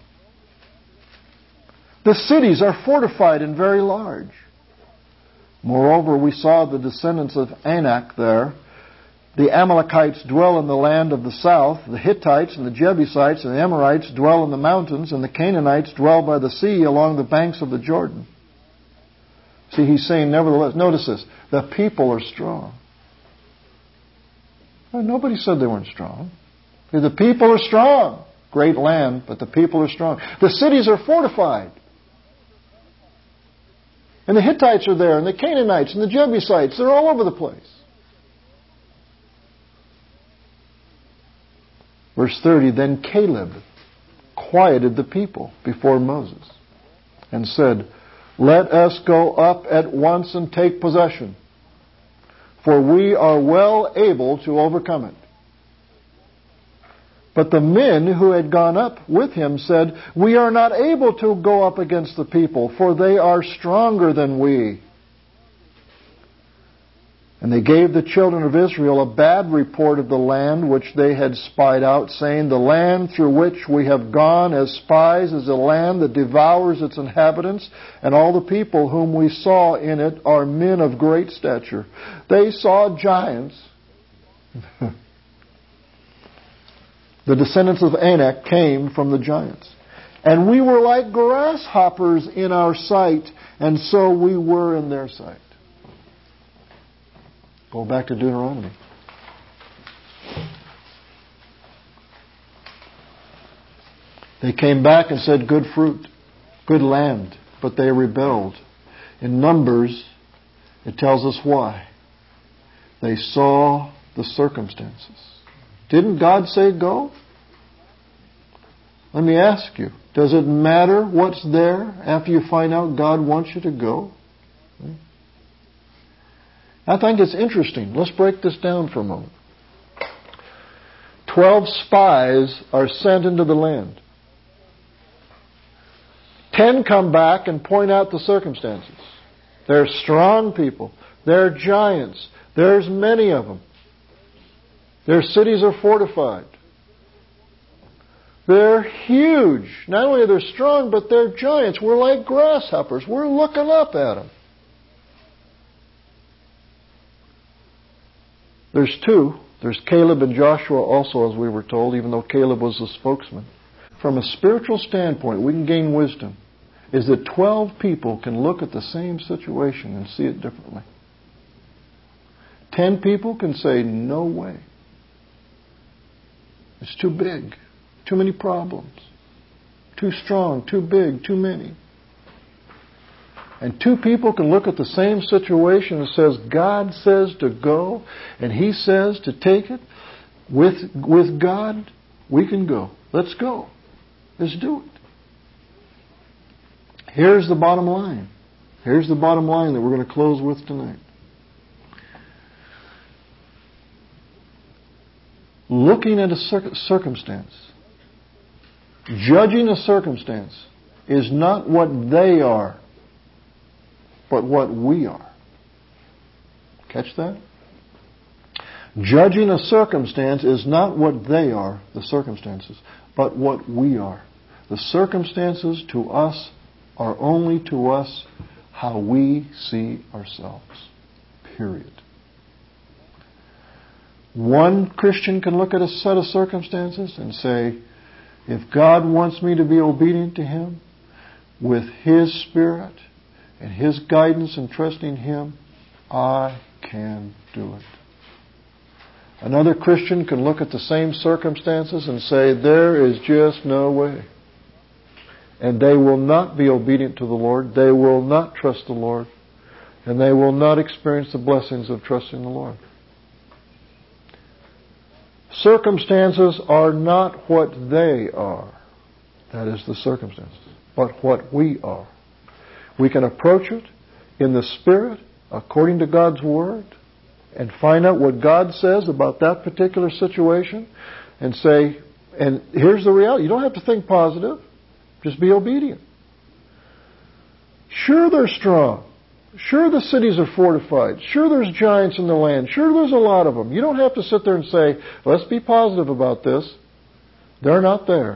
The cities are fortified and very large. Moreover, we saw the descendants of Anak there. The Amalekites dwell in the land of the south. The Hittites and the Jebusites and the Amorites dwell in the mountains. And the Canaanites dwell by the sea along the banks of the Jordan. See, he's saying, nevertheless, notice this, the people are strong. Well, nobody said they weren't strong. The people are strong. Great land, but the people are strong. The cities are fortified. And the Hittites are there, and the Canaanites, and the Jebusites. They're all over the place. Verse thirty, then Caleb quieted the people before Moses and said, let us go up at once and take possession, for we are well able to overcome it. But the men who had gone up with him said, we are not able to go up against the people, for they are stronger than we. And they gave the children of Israel a bad report of the land which they had spied out, saying, the land through which we have gone as spies is a land that devours its inhabitants, and all the people whom we saw in it are men of great stature. They saw giants. The descendants of Anak came from the giants. And we were like grasshoppers in our sight, and so we were in their sight. Go back to Deuteronomy. They came back and said, good fruit, good land, but they rebelled. In Numbers, it tells us why. They saw the circumstances. Didn't God say go? Let me ask you, does it matter what's there after you find out God wants you to go? I think it's interesting. Let's break this down for a moment. Twelve spies are sent into the land. Ten come back and point out the circumstances. They're strong people. They're giants. There's many of them. Their cities are fortified. They're huge. Not only are they strong, but they're giants. We're like grasshoppers. We're looking up at them. There's two. There's Caleb and Joshua also, as we were told, even though Caleb was the spokesman. From a spiritual standpoint, we can gain wisdom, is that twelve people can look at the same situation and see it differently. Ten people can say, no way. It's too big. Too many problems. Too strong, too big, too many. And two people can look at the same situation and says, God says to go, and He says to take it. With, with God, we can go. Let's go. Let's do it. Here's the bottom line. Here's the bottom line that we're going to close with tonight. Looking at a cir- circumstance, judging a circumstance, is not what they are, but what we are. Catch that? Judging a circumstance is not what they are, the circumstances, but what we are. The circumstances to us are only to us how we see ourselves. Period. One Christian can look at a set of circumstances and say, if God wants me to be obedient to Him with His Spirit and His guidance and trusting Him, I can do it. Another Christian can look at the same circumstances and say, there is just no way. And they will not be obedient to the Lord. They will not trust the Lord. And they will not experience the blessings of trusting the Lord. Circumstances are not what they are. That is the circumstances. But what we are. We can approach it in the Spirit, according to God's Word, and find out what God says about that particular situation, and say, and here's the reality. You don't have to think positive. Just be obedient. Sure, they're strong. Sure, the cities are fortified. Sure, there's giants in the land. Sure, there's a lot of them. You don't have to sit there and say, let's be positive about this. They're not there.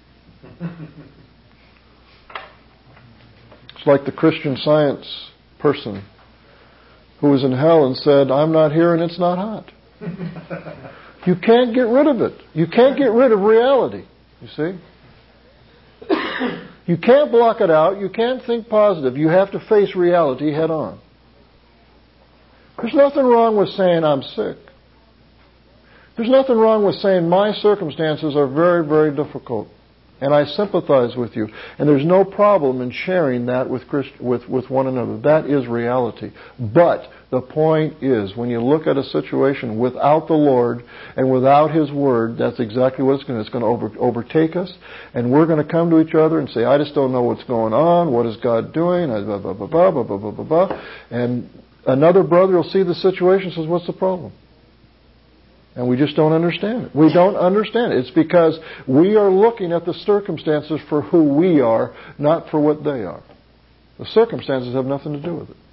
It's like the Christian Science person who was in hell and said, I'm not here and it's not hot. You can't get rid of it. You can't get rid of reality. You see? You can't block it out. You can't think positive. You have to face reality head on. There's nothing wrong with saying I'm sick. There's nothing wrong with saying my circumstances are very, very difficult. And I sympathize with you. And there's no problem in sharing that with, Christ, with, with one another. That is reality. But the point is, when you look at a situation without the Lord and without His Word, that's exactly what it's going to It's going to over, overtake us. And we're going to come to each other and say, I just don't know what's going on. What is God doing? Blah, blah, blah, blah, blah, blah, blah, blah, blah. And another brother will see the situation and says, what's the problem? And we just don't understand it. We don't understand it. It's because we are looking at the circumstances for who we are, not for what they are. The circumstances have nothing to do with it.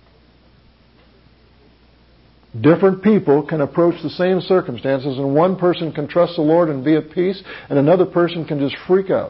Different people can approach the same circumstances, and one person can trust the Lord and be at peace, and another person can just freak out.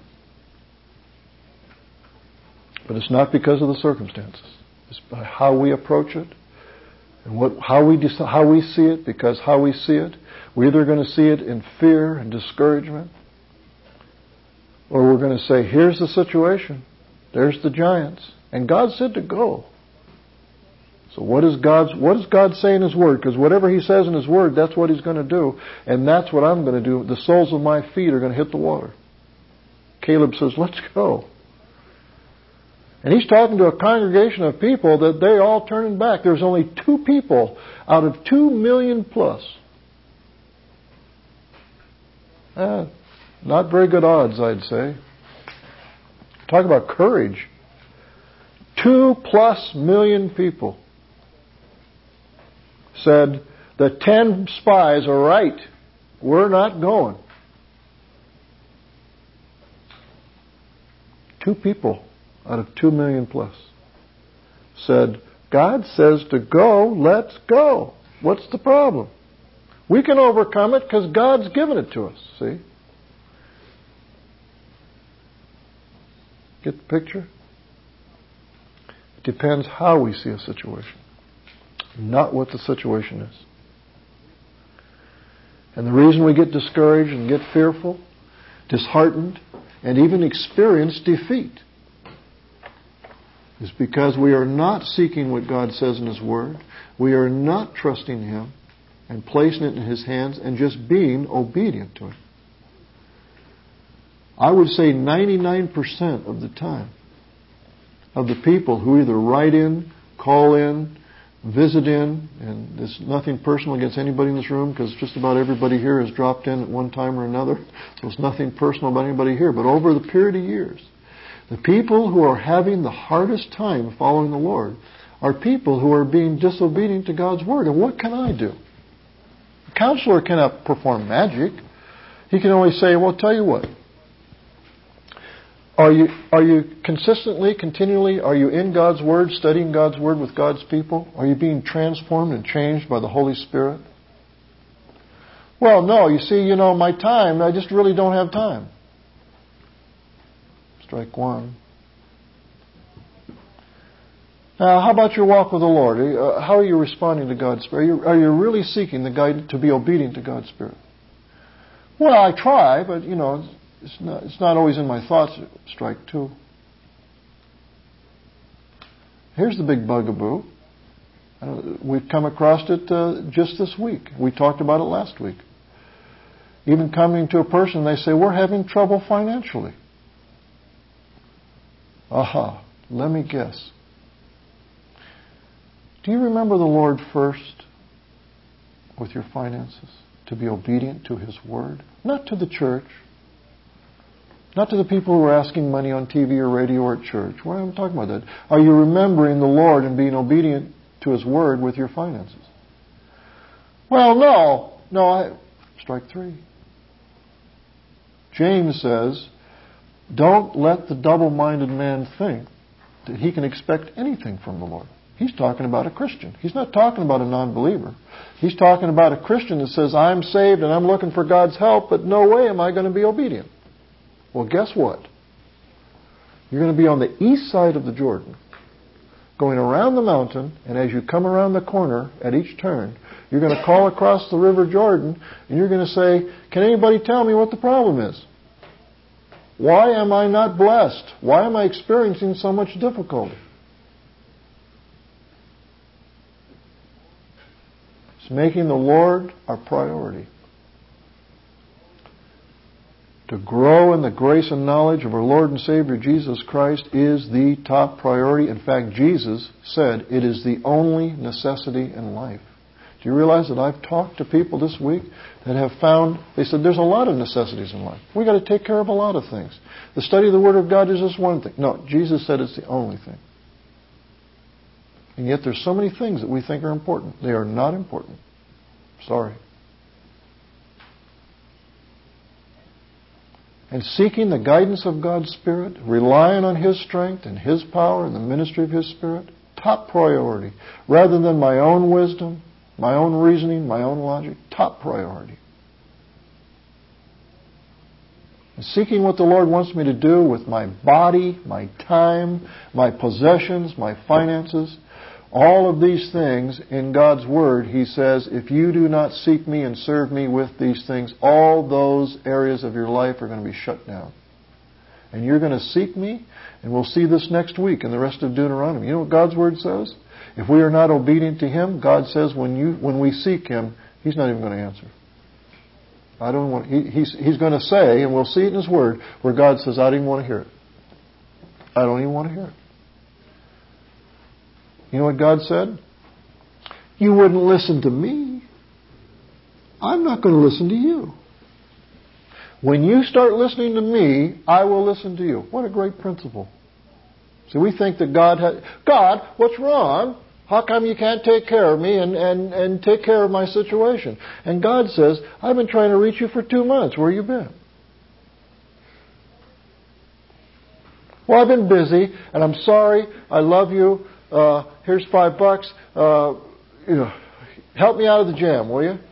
But it's not because of the circumstances. It's by how we approach it. And what, how we decide, how we see it, because how we see it, we're either going to see it in fear and discouragement, or we're going to say, here's the situation, there's the giants, and God said to go. So what is God's, what does God say in His Word? Because whatever He says in His Word, that's what He's going to do, and that's what I'm going to do. The soles of my feet are going to hit the water. Caleb says, let's go. And he's talking to a congregation of people that they all turning back. There's only two people out of two million plus. Eh, not very good odds, I'd say. Talk about courage. Two plus million people said the ten spies are right. We're not going. Two people out of two million plus said, God says to go, let's go. What's the problem? We can overcome it because God's given it to us. See? Get the picture? It depends how we see a situation, not what the situation is. And the reason we get discouraged and get fearful, disheartened, and even experience defeat is because we are not seeking what God says in His Word. We are not trusting Him and placing it in His hands and just being obedient to Him. I would say ninety-nine percent of the time of the people who either write in, call in, visit in, and there's nothing personal against anybody in this room because just about everybody here has dropped in at one time or another. There's nothing personal about anybody here. But over the period of years, the people who are having the hardest time following the Lord are people who are being disobedient to God's Word. And what can I do? A counselor cannot perform magic. He can only say, well, tell you what. Are you, are you consistently, continually, are you in God's Word, studying God's Word with God's people? Are you being transformed and changed by the Holy Spirit? Well, no, you see, you know, my time, I just really don't have time. Strike one. Now, how about your walk with the Lord? Uh, how are you responding to God's Spirit? Are you, are you really seeking the guide to be obedient to God's Spirit? Well, I try, but, you know, it's not, it's not always in my thoughts. Strike two. Here's the big bugaboo. Uh, we've come across it uh, just this week. We talked about it last week. Even coming to a person, they say, we're having trouble financially. Aha, let me guess. Do you remember the Lord first with your finances? To be obedient to His Word? Not to the church. Not to the people who are asking money on T V or radio or at church. Why am I talking about that? Are you remembering the Lord and being obedient to His Word with your finances? Well, no. No, I... Strike three. James says, don't let the double-minded man think that he can expect anything from the Lord. He's talking about a Christian. He's not talking about a non-believer. He's talking about a Christian that says, I'm saved and I'm looking for God's help, but no way am I going to be obedient. Well, guess what? You're going to be on the east side of the Jordan, going around the mountain, and as you come around the corner at each turn, you're going to call across the River Jordan, and you're going to say, can anybody tell me what the problem is? Why am I not blessed? Why am I experiencing so much difficulty? It's making the Lord our priority. To grow in the grace and knowledge of our Lord and Savior Jesus Christ is the top priority. In fact, Jesus said it is the only necessity in life. Do you realize that I've talked to people this week that have found, they said there's a lot of necessities in life. We've got to take care of a lot of things. The study of the Word of God is just one thing. No, Jesus said it's the only thing. And yet there's so many things that we think are important. They are not important. Sorry. And seeking the guidance of God's Spirit, relying on His strength and His power and the ministry of His Spirit, top priority. Rather than my own wisdom, my own reasoning, my own logic, top priority. And seeking what the Lord wants me to do with my body, my time, my possessions, my finances, all of these things in God's Word, He says, if you do not seek me and serve me with these things, all those areas of your life are going to be shut down. And you're going to seek me, and we'll see this next week in the rest of Deuteronomy. You know what God's Word says? If we are not obedient to Him, God says when you when we seek Him, He's not even going to answer. I don't want. He, he's He's going to say, and we'll see it in His Word, where God says, I don't even want to hear it. I don't even want to hear it. You know what God said? You wouldn't listen to me. I'm not going to listen to you. When you start listening to me, I will listen to you. What a great principle. See, we think that God had, God, what's wrong? How come you can't take care of me and, and, and take care of my situation? And God says, I've been trying to reach you for two months. Where you been? Well, I've been busy, and I'm sorry. I love you. Uh, here's five bucks. Uh, you know, help me out of the jam, will you?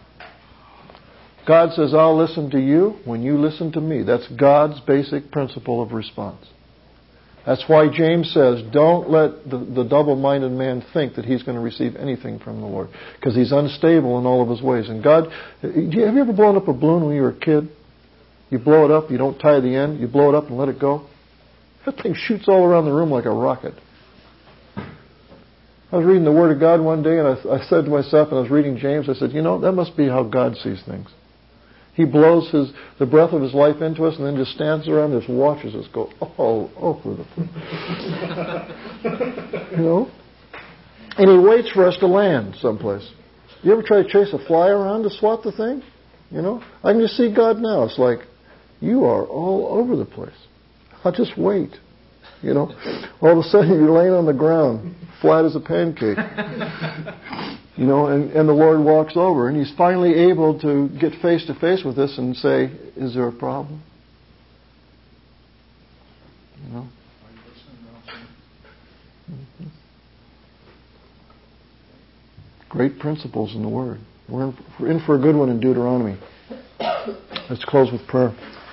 God says, I'll listen to you when you listen to me. That's God's basic principle of response. That's why James says, don't let the, the double-minded man think that he's going to receive anything from the Lord, because he's unstable in all of his ways. And God, have you ever blown up a balloon when you were a kid? You blow it up, you don't tie the end, you blow it up and let it go. That thing shoots all around the room like a rocket. I was reading the Word of God one day, and I, I said to myself, and I was reading James, I said, you know, that must be how God sees things. He blows his the breath of His life into us and then just stands around and just watches us go all over the place. You know? And He waits for us to land someplace. You ever try to chase a fly around to swat the thing? You know? I can just see God now. It's like, you are all over the place. I'll just wait. You know? All of a sudden you're laying on the ground, flat as a pancake. You know, and, and the Lord walks over, and He's finally able to get face to face with us and say, is there a problem? You know? Mm-hmm. Great principles in the Word. We're in, we're in for a good one in Deuteronomy. Let's close with prayer.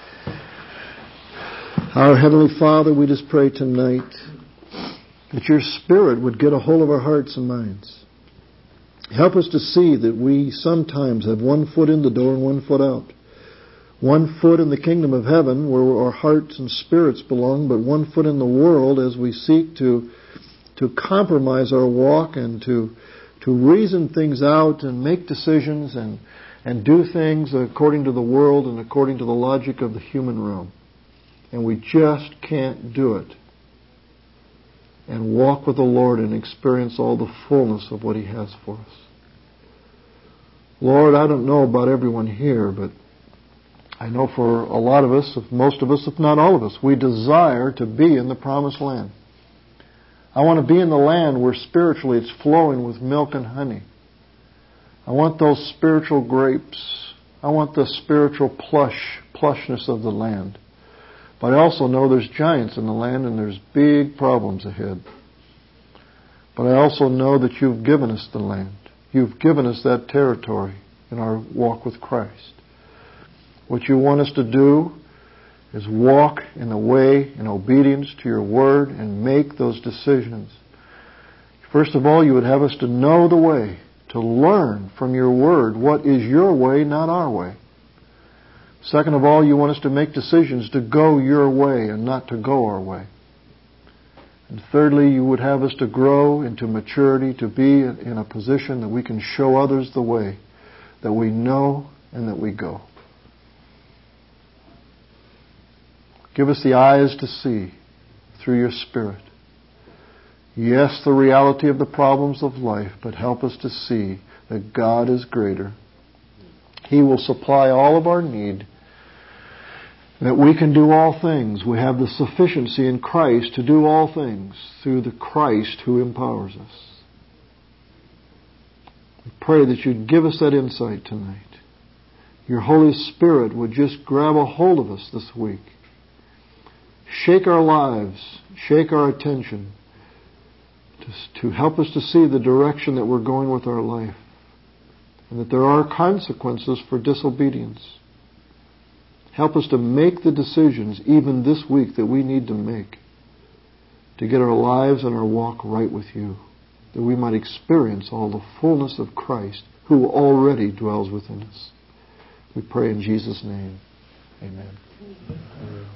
Our Heavenly Father, we just pray tonight that Your Spirit would get a hold of our hearts and minds. Help us to see that we sometimes have one foot in the door and one foot out. One foot in the kingdom of heaven where our hearts and spirits belong, but one foot in the world as we seek to to compromise our walk and to to reason things out and make decisions and, and do things according to the world and according to the logic of the human realm. And we just can't do it. And walk with the Lord and experience all the fullness of what He has for us. Lord, I don't know about everyone here, but I know for a lot of us, if most of us, if not all of us, we desire to be in the promised land. I want to be in the land where spiritually it's flowing with milk and honey. I want those spiritual grapes. I want the spiritual plush, plushness of the land. But I also know there's giants in the land and there's big problems ahead. But I also know that You've given us the land. You've given us that territory in our walk with Christ. What You want us to do is walk in the way, in obedience to Your Word, and make those decisions. First of all, You would have us to know the way, to learn from Your Word what is Your way, not our way. Second of all, you want us to make decisions to go your way and not to go our way. And thirdly, you would have us to grow into maturity, to be in a position that we can show others the way that we know and that we go. Give us the eyes to see through your Spirit. Yes, the reality of the problems of life, but help us to see that God is greater. He will supply all of our need, that we can do all things. We have the sufficiency in Christ to do all things through the Christ who empowers us. We pray that you'd give us that insight tonight. Your Holy Spirit would just grab a hold of us this week. Shake our lives, shake our attention, to, to help us to see the direction that we're going with our life, and that there are consequences for disobedience. Help us to make the decisions even this week that we need to make to get our lives and our walk right with you, that we might experience all the fullness of Christ who already dwells within us. We pray in Jesus' name. Amen. Amen.